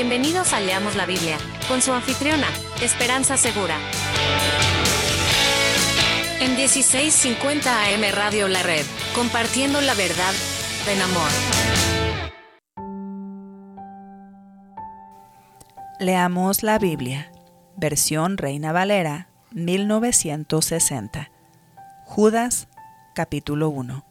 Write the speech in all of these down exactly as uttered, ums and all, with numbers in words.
Bienvenidos a Leamos la Biblia, con su anfitriona, Esperanza Segura. En dieciséis cincuenta A M Radio La Red, compartiendo la verdad en amor. Leamos la Biblia, versión Reina Valera, mil novecientos sesenta. Judas, capítulo uno.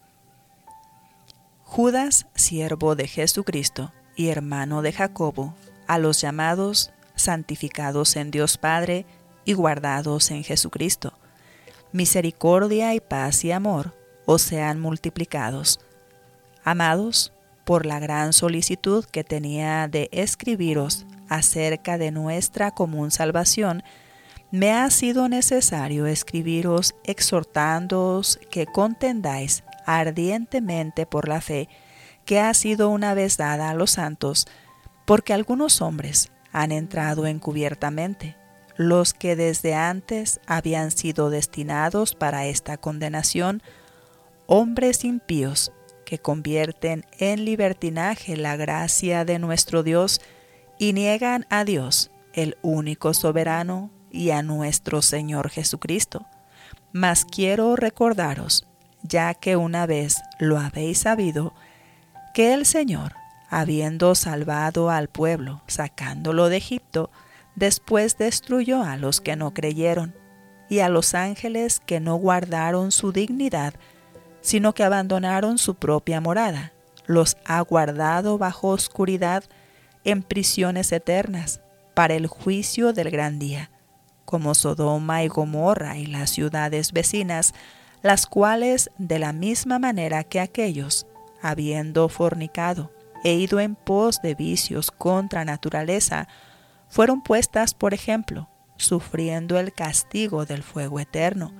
Judas, siervo de Jesucristo y hermano de Jacobo, a los llamados, santificados en Dios Padre y guardados en Jesucristo. Misericordia y paz y amor os sean multiplicados. Amados, por la gran solicitud que tenía de escribiros acerca de nuestra común salvación, me ha sido necesario escribiros exhortándoos que contendáis ardientemente por la fe que ha sido una vez dada a los santos, porque algunos hombres han entrado encubiertamente, los que desde antes habían sido destinados para esta condenación, hombres impíos que convierten en libertinaje la gracia de nuestro Dios y niegan a Dios, el único soberano, y a nuestro Señor Jesucristo. Mas quiero recordaros, ya que una vez lo habéis sabido, que el Señor, habiendo salvado al pueblo, sacándolo de Egipto, después destruyó a los que no creyeron, y a los ángeles que no guardaron su dignidad, sino que abandonaron su propia morada, los ha guardado bajo oscuridad en prisiones eternas, para el juicio del gran día, como Sodoma y Gomorra y las ciudades vecinas, las cuales de la misma manera que aquellos, habiendo fornicado e ido en pos de vicios contra naturaleza, fueron puestas por ejemplo, sufriendo el castigo del fuego eterno.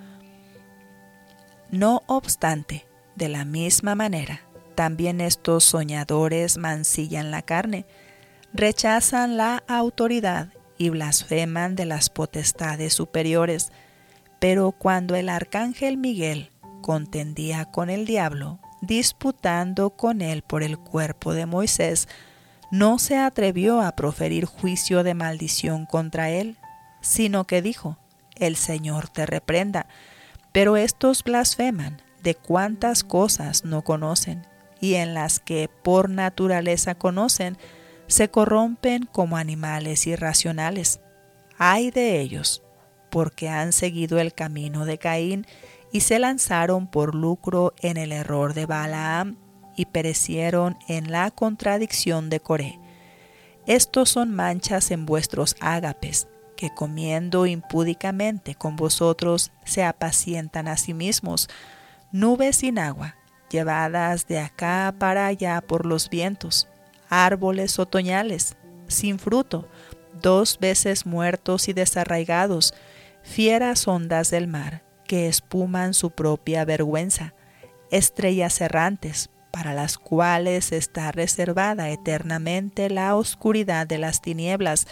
No obstante, de la misma manera, también estos soñadores mancillan la carne, rechazan la autoridad y blasfeman de las potestades superiores. Pero cuando el arcángel Miguel contendía con el diablo, disputando con él por el cuerpo de Moisés, no se atrevió a proferir juicio de maldición contra él, sino que dijo: el Señor te reprenda. Pero estos blasfeman de cuantas cosas no conocen, y en las que por naturaleza conocen, se corrompen como animales irracionales. Ay de ellos, porque han seguido el camino de Caín y se lanzaron por lucro en el error de Balaam y perecieron en la contradicción de Coré. Estos son manchas en vuestros ágapes, que comiendo impúdicamente con vosotros se apacientan a sí mismos, nubes sin agua, llevadas de acá para allá por los vientos, árboles otoñales, sin fruto, dos veces muertos y desarraigados, fieras ondas del mar, que espuman su propia vergüenza, estrellas errantes, para las cuales está reservada eternamente la oscuridad de las tinieblas.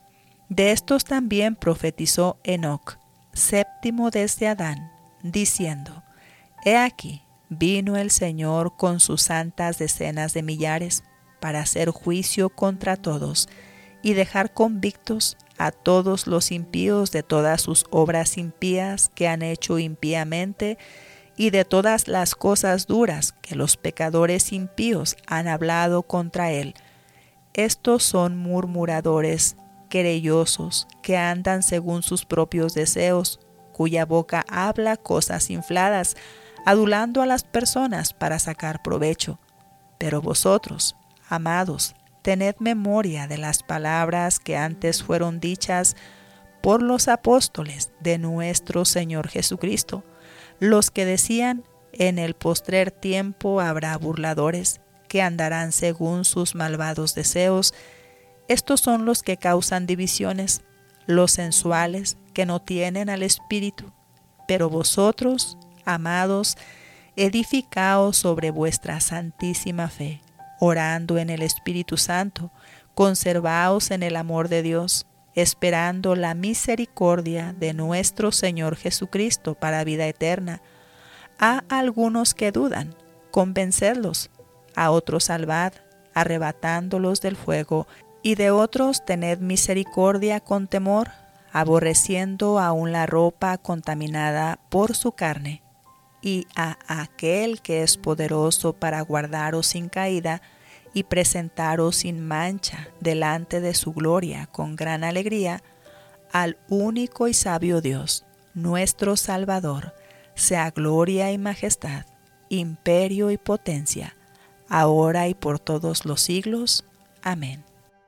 De estos también profetizó Enoc, séptimo desde Adán, diciendo: He aquí, vino el Señor con sus santas decenas de millares, para hacer juicio contra todos, y dejar convictos a todos los impíos de todas sus obras impías que han hecho impíamente, y de todas las cosas duras que los pecadores impíos han hablado contra él. Estos son murmuradores, querellosos, que andan según sus propios deseos, cuya boca habla cosas infladas, adulando a las personas para sacar provecho. Pero vosotros, amados, tened memoria de las palabras que antes fueron dichas por los apóstoles de nuestro Señor Jesucristo, los que decían: en el postrer tiempo habrá burladores, que andarán según sus malvados deseos. Estos son los que causan divisiones, los sensuales, que no tienen al Espíritu. Pero vosotros, amados, edificaos sobre vuestra santísima fe, orando en el Espíritu Santo, conservaos en el amor de Dios, esperando la misericordia de nuestro Señor Jesucristo para vida eterna. A algunos que dudan, convencedlos; a otros salvad, arrebatándolos del fuego Y de otros tened misericordia con temor, aborreciendo aún la ropa contaminada por su carne, y a aquel que es poderoso para guardaros sin caída y presentaros sin mancha delante de su gloria con gran alegría, al único y sabio Dios, nuestro Salvador, sea gloria y majestad, imperio y potencia, ahora y por todos los siglos. Amén.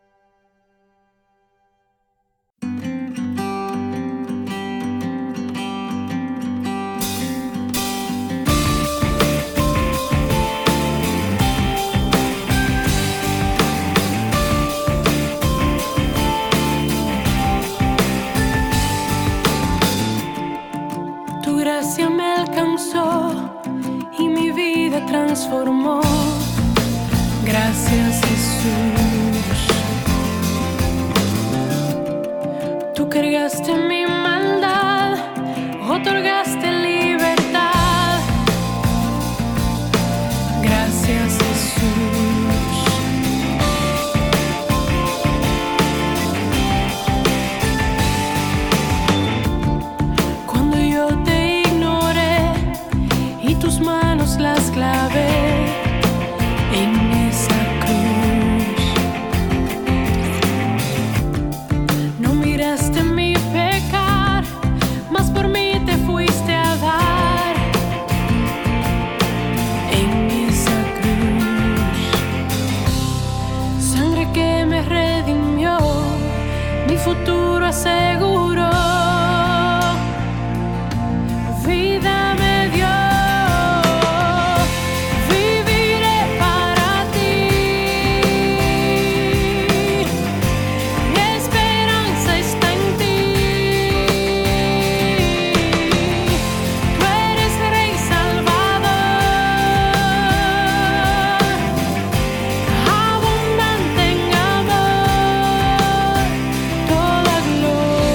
Tu gracia me alcanzó y mi vida transformó. Gracias, Jesús. Tú cargaste mi maldad, otorgaste libertad. Gracias, Jesús. Cuando yo te ignoré y tus manos las clavé en esa cruz, no miraste mi pecar, mas por mí te fuiste a dar. En esa cruz, sangre que me redimió, mi futuro aseguró. Vida me dio. Toda gloria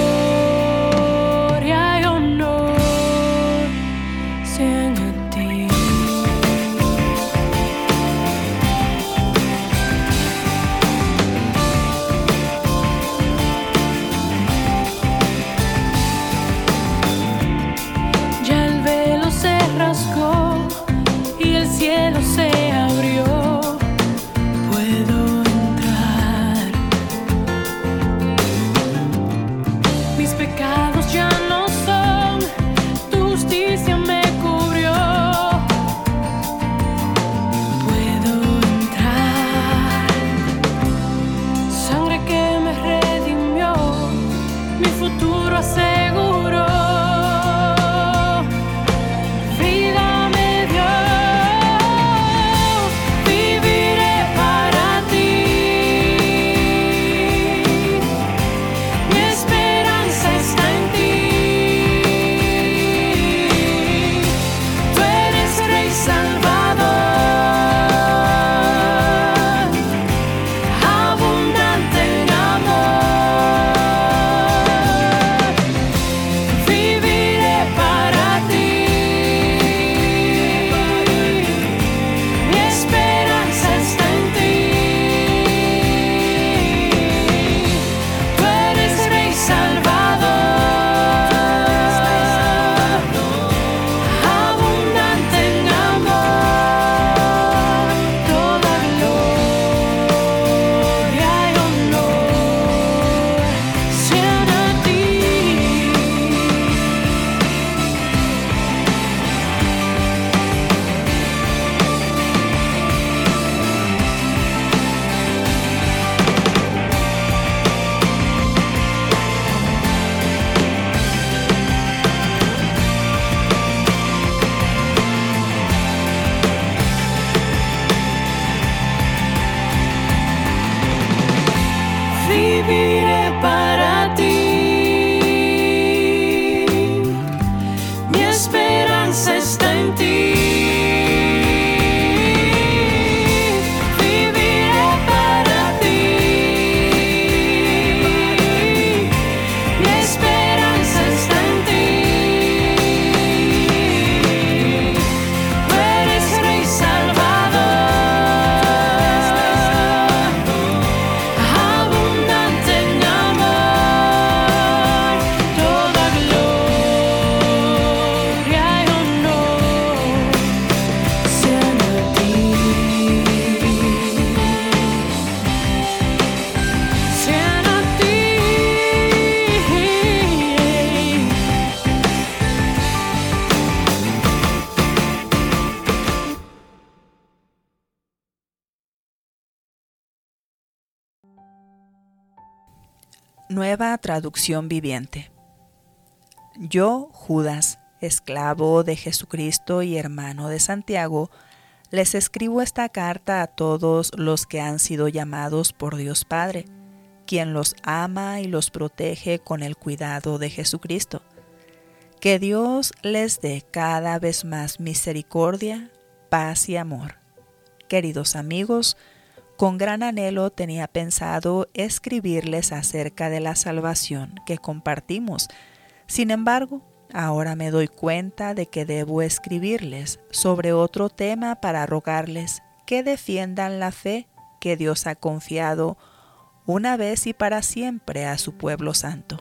Nueva traducción viviente. Yo, Judas, esclavo de Jesucristo y hermano de Santiago, les escribo esta carta a todos los que han sido llamados por Dios Padre, quien los ama y los protege con el cuidado de Jesucristo. Que Dios les dé cada vez más misericordia, paz y amor. Queridos amigos, con gran anhelo tenía pensado escribirles acerca de la salvación que compartimos. Sin embargo, ahora me doy cuenta de que debo escribirles sobre otro tema para rogarles que defiendan la fe que Dios ha confiado una vez y para siempre a su pueblo santo.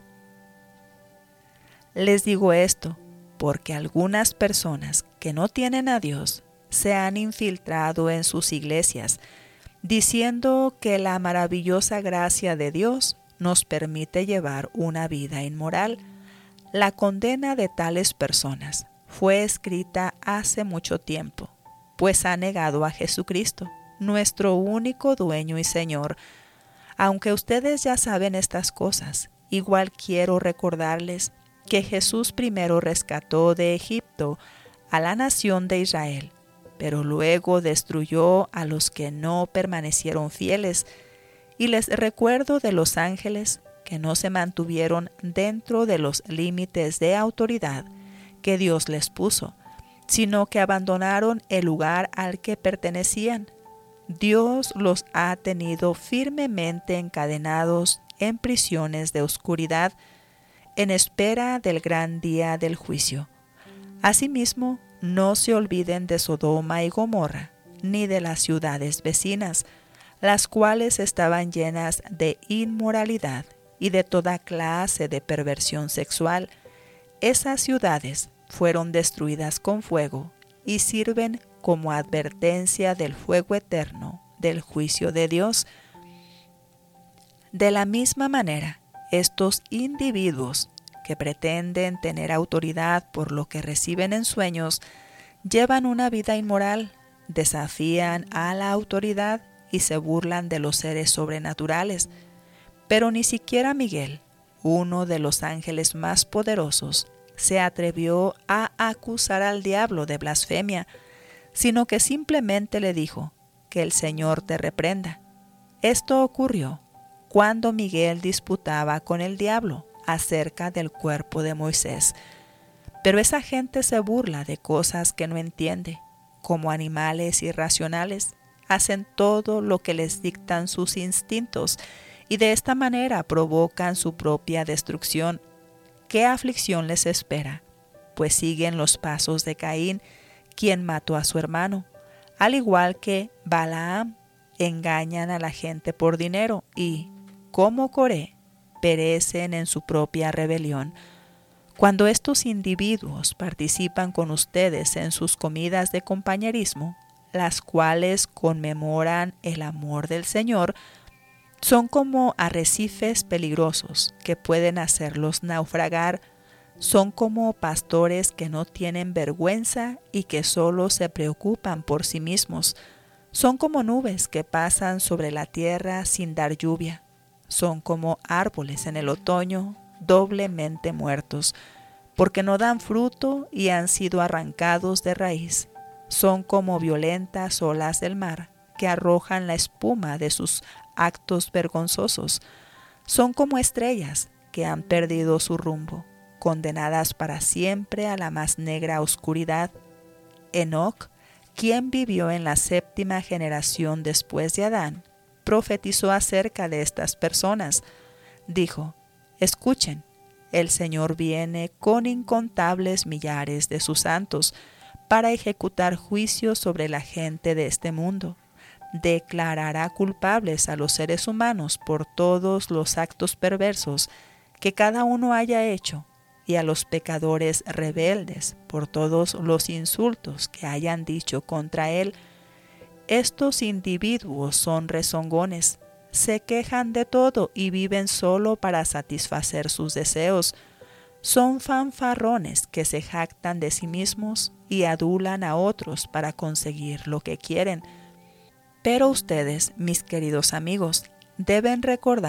Les digo esto porque algunas personas que no tienen a Dios se han infiltrado en sus iglesias, diciendo que la maravillosa gracia de Dios nos permite llevar una vida inmoral. La condena de tales personas fue escrita hace mucho tiempo, pues ha negado a Jesucristo, nuestro único dueño y Señor. Aunque ustedes ya saben estas cosas, igual quiero recordarles que Jesús primero rescató de Egipto a la nación de Israel, pero luego destruyó a los que no permanecieron fieles. Y les recuerdo de los ángeles que no se mantuvieron dentro de los límites de autoridad que Dios les puso, sino que abandonaron el lugar al que pertenecían. Dios los ha tenido firmemente encadenados en prisiones de oscuridad, en espera del gran día del juicio. Asimismo, no se olviden de Sodoma y Gomorra, ni de las ciudades vecinas, las cuales estaban llenas de inmoralidad y de toda clase de perversión sexual. Esas ciudades fueron destruidas con fuego y sirven como advertencia del fuego eterno del juicio de Dios. De la misma manera, estos individuos que pretenden tener autoridad por lo que reciben en sueños, llevan una vida inmoral, desafían a la autoridad y se burlan de los seres sobrenaturales. Pero ni siquiera Miguel, uno de los ángeles más poderosos, se atrevió a acusar al diablo de blasfemia, sino que simplemente le dijo que el Señor te reprenda. Esto ocurrió cuando Miguel disputaba con el diablo acerca del cuerpo de Moisés. Pero esa gente se burla de cosas que no entiende. Como animales irracionales, hacen todo lo que les dictan sus instintos y de esta manera provocan su propia destrucción. ¿Qué aflicción les espera? Pues siguen los pasos de Caín, quien mató a su hermano. Al igual que Balaam, engañan a la gente por dinero y, como Coré, perecen en su propia rebelión. Cuando estos individuos participan con ustedes en sus comidas de compañerismo, las cuales conmemoran el amor del Señor, son como arrecifes peligrosos que pueden hacerlos naufragar. Son como pastores que no tienen vergüenza y que solo se preocupan por sí mismos. Son como nubes que pasan sobre la tierra sin dar lluvia. Son como árboles en el otoño, doblemente muertos, porque no dan fruto y han sido arrancados de raíz. Son como violentas olas del mar que arrojan la espuma de sus actos vergonzosos. Son como estrellas que han perdido su rumbo, condenadas para siempre a la más negra oscuridad. Enoc, quien vivió en la séptima generación después de Adán, profetizó acerca de estas personas. Dijo: escuchen, el Señor viene con incontables millares de sus santos para ejecutar juicios sobre la gente de este mundo. Declarará culpables a los seres humanos por todos los actos perversos que cada uno haya hecho, y a los pecadores rebeldes por todos los insultos que hayan dicho contra él. Estos individuos son rezongones, se quejan de todo y viven solo para satisfacer sus deseos. Son fanfarrones que se jactan de sí mismos y adulan a otros para conseguir lo que quieren. Pero ustedes, mis queridos amigos, deben recordar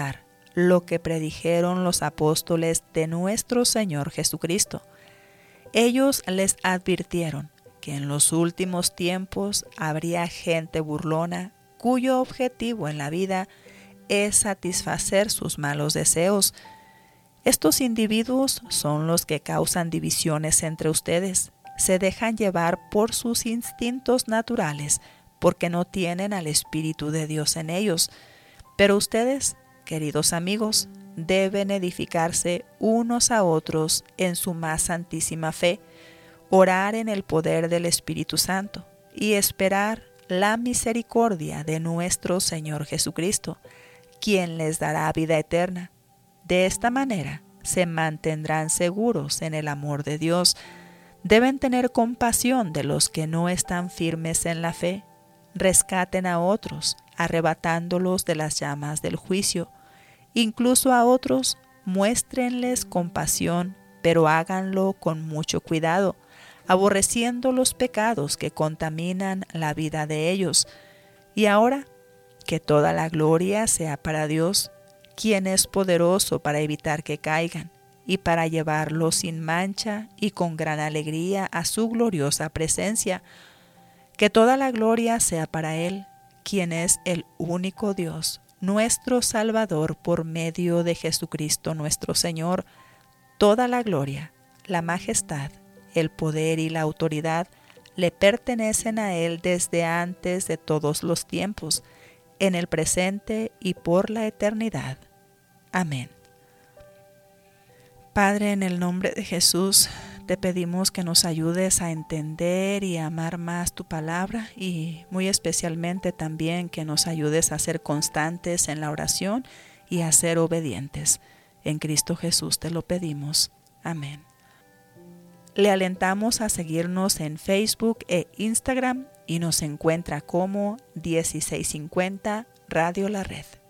lo que predijeron los apóstoles de nuestro Señor Jesucristo. Ellos les advirtieron que en los últimos tiempos habría gente burlona cuyo objetivo en la vida es satisfacer sus malos deseos. Estos individuos son los que causan divisiones entre ustedes. Se dejan llevar por sus instintos naturales porque no tienen al Espíritu de Dios en ellos. Pero ustedes, queridos amigos, deben edificarse unos a otros en su más santísima fe, orar en el poder del Espíritu Santo y esperar la misericordia de nuestro Señor Jesucristo, quien les dará vida eterna. De esta manera se mantendrán seguros en el amor de Dios. Deben tener compasión de los que no están firmes en la fe. Rescaten a otros, arrebatándolos de las llamas del juicio. Incluso a otros, muéstrenles compasión, pero háganlo con mucho cuidado, aborreciendo los pecados que contaminan la vida de ellos. Y ahora, que toda la gloria sea para Dios, quien es poderoso para evitar que caigan y para llevarlos sin mancha y con gran alegría a su gloriosa presencia. Que toda la gloria sea para Él, quien es el único Dios, nuestro Salvador por medio de Jesucristo nuestro Señor. Toda la gloria, la majestad, el poder y la autoridad le pertenecen a Él desde antes de todos los tiempos, en el presente y por la eternidad. Amén. Padre, en el nombre de Jesús, te pedimos que nos ayudes a entender y a amar más tu palabra y muy especialmente también que nos ayudes a ser constantes en la oración y a ser obedientes. En Cristo Jesús te lo pedimos. Amén. Le alentamos a seguirnos en Facebook e Instagram y nos encuentra como dieciséis cincuenta Radio La Red.